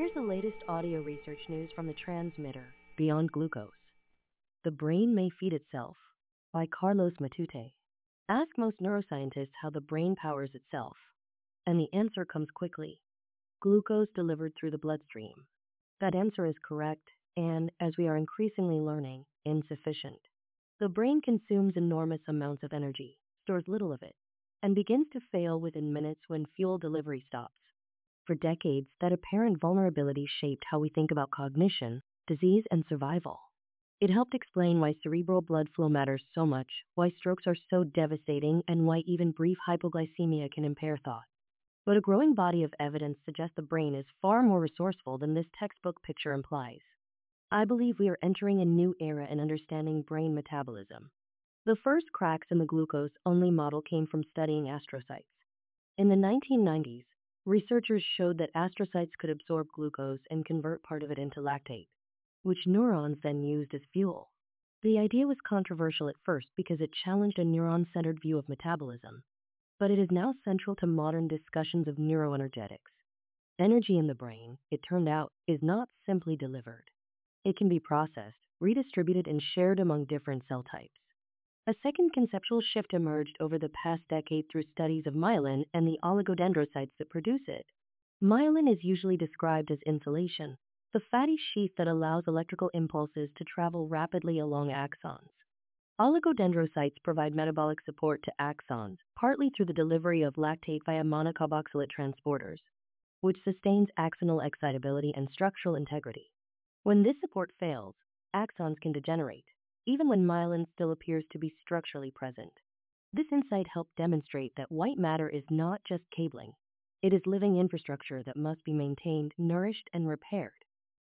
Here's the latest audio research news from the transmitter, Beyond Glucose. The Brain May Feed Itself by Carlos Matute. Ask most neuroscientists how the brain powers itself, and the answer comes quickly: glucose delivered through the bloodstream. That answer is correct, and as we are increasingly learning, insufficient. The brain consumes enormous amounts of energy, stores little of it, and begins to fail within minutes when fuel delivery stops. For decades, that apparent vulnerability shaped how we think about cognition, disease, and survival. It helped explain why cerebral blood flow matters so much, why strokes are so devastating, and why even brief hypoglycemia can impair thought. But a growing body of evidence suggests the brain is far more resourceful than this textbook picture implies. I believe we are entering a new era in understanding brain metabolism. The first cracks in the glucose-only model came from studying astrocytes. In the 1990s, researchers showed that astrocytes could absorb glucose and convert part of it into lactate, which neurons then used as fuel. The idea was controversial at first because it challenged a neuron-centered view of metabolism, but it is now central to modern discussions of neuroenergetics. Energy in the brain, it turned out, is not simply delivered. It can be processed, redistributed, and shared among different cell types. A second conceptual shift emerged over the past decade through studies of myelin and the oligodendrocytes that produce it. Myelin is usually described as insulation, the fatty sheath that allows electrical impulses to travel rapidly along axons. Oligodendrocytes provide metabolic support to axons, partly through the delivery of lactate via monocarboxylate transporters, which sustains axonal excitability and structural integrity. When this support fails, axons can degenerate, even when myelin still appears to be structurally present. This insight helped demonstrate that white matter is not just cabling. It is living infrastructure that must be maintained, nourished, and repaired.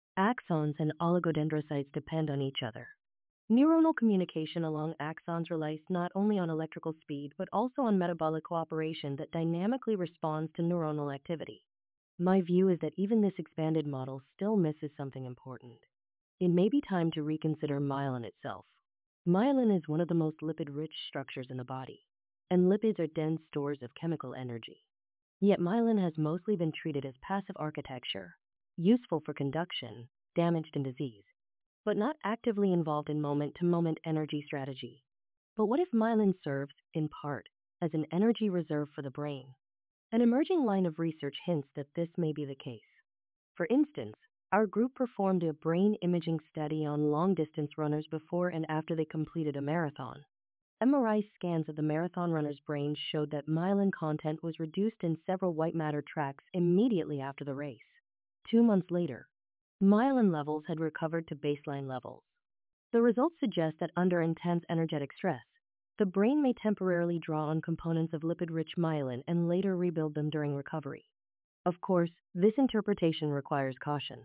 Axons and oligodendrocytes depend on each other. Neuronal communication along axons relies not only on electrical speed, but also on metabolic cooperation that dynamically responds to neuronal activity. My view is that even this expanded model still misses something important. It may be time to reconsider myelin itself. Myelin is one of the most lipid-rich structures in the body, and lipids are dense stores of chemical energy. Yet myelin has mostly been treated as passive architecture, useful for conduction, damaged in disease, but not actively involved in moment-to-moment energy strategy. But what if myelin serves, in part, as an energy reserve for the brain? An emerging line of research hints that this may be the case. For instance, our group performed a brain imaging study on long-distance runners before and after they completed a marathon. MRI scans of the marathon runners' brains showed that myelin content was reduced in several white matter tracts immediately after the race. 2 months later, myelin levels had recovered to baseline levels. The results suggest that under intense energetic stress, the brain may temporarily draw on components of lipid-rich myelin and later rebuild them during recovery. Of course, this interpretation requires caution.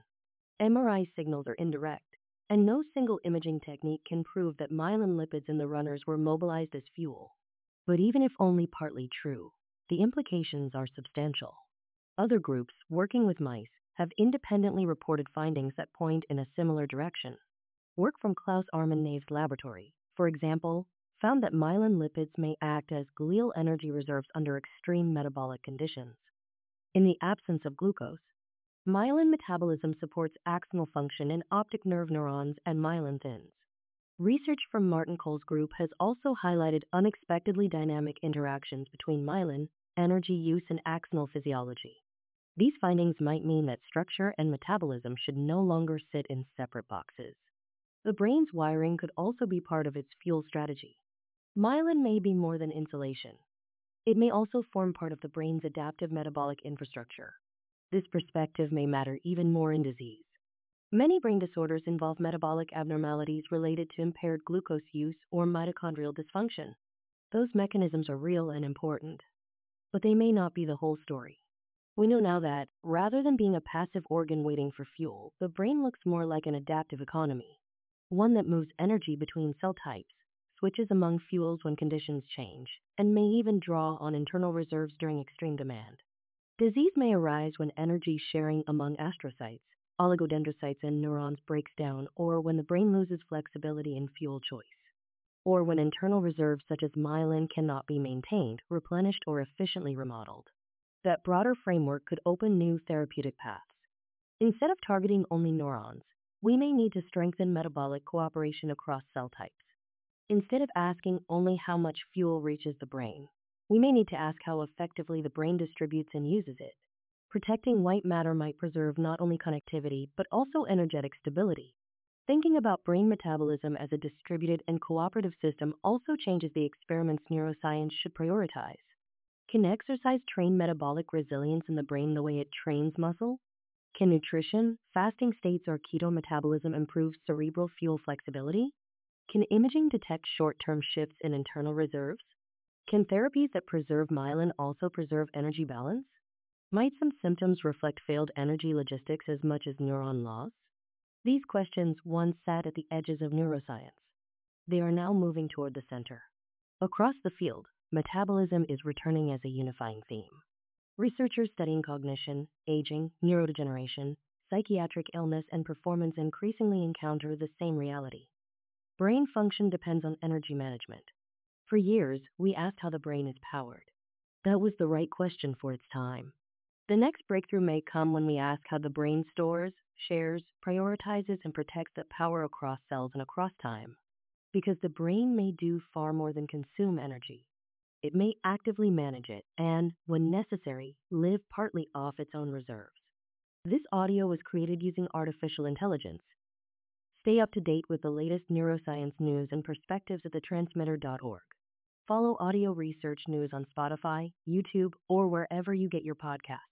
MRI signals are indirect, and no single imaging technique can prove that myelin lipids in the runners were mobilized as fuel. But even if only partly true, the implications are substantial. Other groups, working with mice, have independently reported findings that point in a similar direction. Work from Klaus Armennave's laboratory, for example, found that myelin lipids may act as glial energy reserves under extreme metabolic conditions. In the absence of glucose, myelin metabolism supports axonal function in optic nerve neurons and myelin thins. Research from Martin Cole's group has also highlighted unexpectedly dynamic interactions between myelin, energy use, and axonal physiology. These findings might mean that structure and metabolism should no longer sit in separate boxes. The brain's wiring could also be part of its fuel strategy. Myelin may be more than insulation. It may also form part of the brain's adaptive metabolic infrastructure. This perspective may matter even more in disease. Many brain disorders involve metabolic abnormalities related to impaired glucose use or mitochondrial dysfunction. Those mechanisms are real and important, but they may not be the whole story. We know now that, rather than being a passive organ waiting for fuel, the brain looks more like an adaptive economy, one that moves energy between cell types, switches among fuels when conditions change, and may even draw on internal reserves during extreme demand. Disease may arise when energy sharing among astrocytes, oligodendrocytes, and neurons breaks down, or when the brain loses flexibility in fuel choice, or when internal reserves such as myelin cannot be maintained, replenished, or efficiently remodeled. That broader framework could open new therapeutic paths. Instead of targeting only neurons, we may need to strengthen metabolic cooperation across cell types. Instead of asking only how much fuel reaches the brain, we may need to ask how effectively the brain distributes and uses it. Protecting white matter might preserve not only connectivity, but also energetic stability. Thinking about brain metabolism as a distributed and cooperative system also changes the experiments neuroscience should prioritize. Can exercise train metabolic resilience in the brain the way it trains muscle? Can nutrition, fasting states, or keto metabolism improve cerebral fuel flexibility? Can imaging detect short-term shifts in internal reserves? Can therapies that preserve myelin also preserve energy balance? Might some symptoms reflect failed energy logistics as much as neuron loss? These questions once sat at the edges of neuroscience. They are now moving toward the center. Across the field, metabolism is returning as a unifying theme. Researchers studying cognition, aging, neurodegeneration, psychiatric illness, and performance increasingly encounter the same reality. Brain function depends on energy management. For years, we asked how the brain is powered. That was the right question for its time. The next breakthrough may come when we ask how the brain stores, shares, prioritizes, and protects that power across cells and across time. Because the brain may do far more than consume energy. It may actively manage it and, when necessary, live partly off its own reserves. This audio was created using artificial intelligence. Stay up to date with the latest neuroscience news and perspectives at thetransmitter.org. Follow Audio Research News on Spotify, YouTube, or wherever you get your podcasts.